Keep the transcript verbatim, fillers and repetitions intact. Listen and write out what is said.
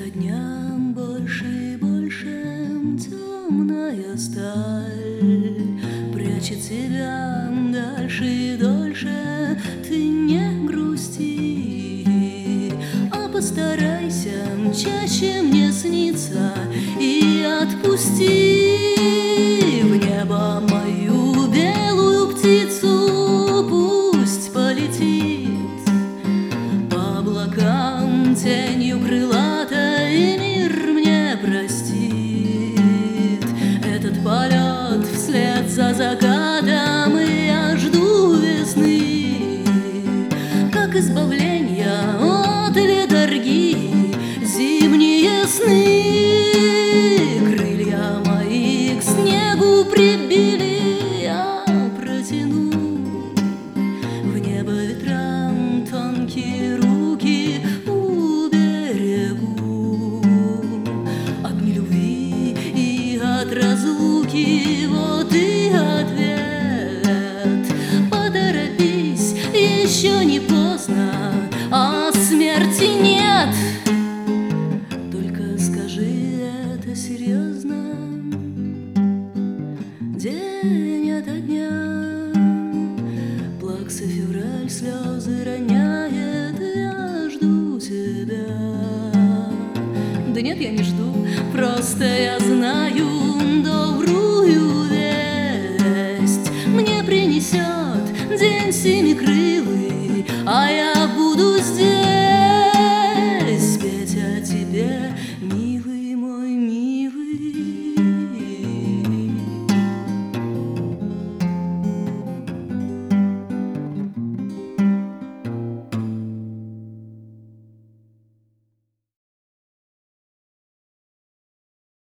ко дням больше и больше темная сталь прячет себя дальше и дольше. Ты не грусти, а постарайся чаще мне сниться и отпусти в небо мою белую птицу. Пусть полетит по облакам тенью крылатой, и мир мне простит этот полет вслед за закатом. И я жду весны, как избавление от летаргии, зимние сны. Крылья мои к снегу прибили, я протяну в небо ветрам тонкие руки, уберегу от нелюбви и от разлуки. Вот и ответ. Поторопись, еще не поздно, а смерти нет. Только скажи это серьезно, девочка.